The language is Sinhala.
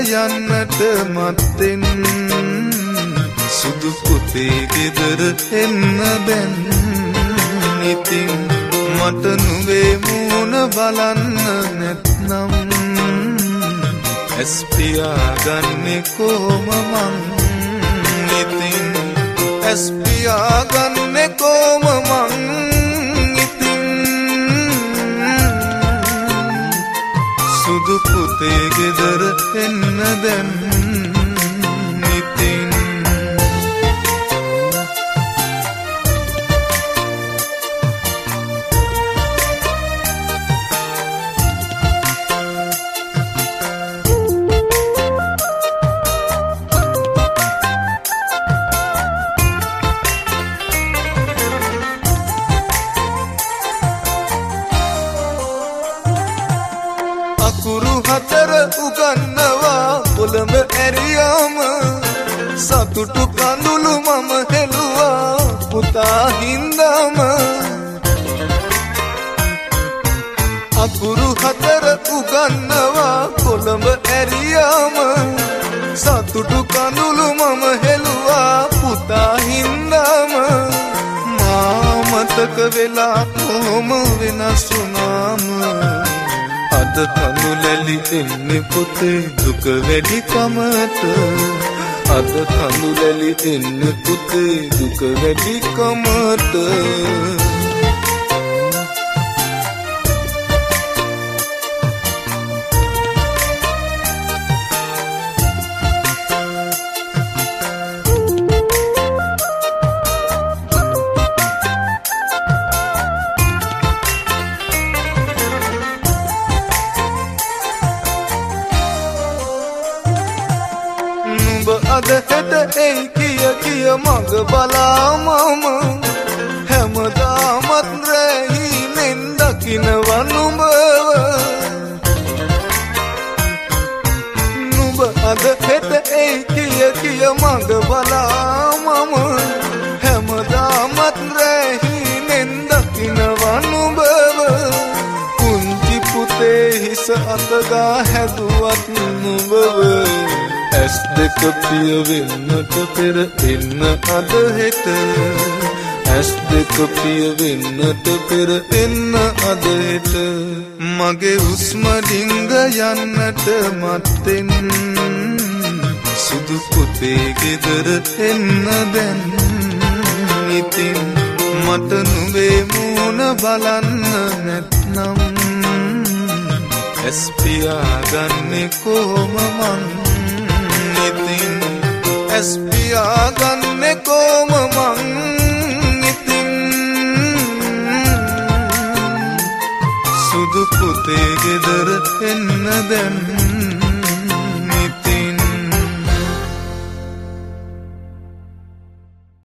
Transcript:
යන්නට මත්තෙන් සුදු පුතේ ගෙදර එන්න බැන් ඉතින් මට නුඹේ මූණ බලන්න නැත්නම් ඇස් පියාගන්නේ කොහොම මං ඉතින් ඇස් පියාගන්නේ කොහොම මං ඉතින් සුදු පුතේ ගෙදර එන්න දැන් ඉතින් අකුරු හතර උගන්නවා කොළඹ ඇරියාම සතුටු කඳුළු මම හෙළුවා පුතා හින්දාම අකුරු හතර උගන්නවා කොළඹ ඇරියාම සතුටු කඳුළු මම හෙළුවා පුතා හින්දාම මා මතක වෙලා කොහොම වෙනස් වුණාම අද කඳුලැලි එන්නේ පුතේ දුක වැඩි කමට අද කඳුලැලි එන්නේ පුතේ දුක වැඩි කමට අද හෙට එයි කිය මග බලා මම හැමදාමත් රැහිනෙන් දකිනවා නුඹව නුඹ අද හෙට එයි කිය මග බලා මම හැමදාමත් රැහිනෙන් දකිනවා නුඹව පුංචි පුතේ හිස අතගා හැදුවත් නුඹව ඇස් දෙක පිය වෙන්නට පෙර එන්න අද හෙට ඇස් දෙක පිය වෙන්නට පෙර එන්න අද හෙට මගේ හුස්ම ඩිංග යන්නට මත්තෙන් සුදු පුතේ ගෙදර එන්න දැන් ඉතින් මට නුඹේ මූණ බලන්න නැත්නම් ඇස් පියාගන්නේ කොහොම මං ඇස් පියාගන්නේ කොහොම මං ඉතින් සුදු පුතේ ගෙදර එන්න දැන්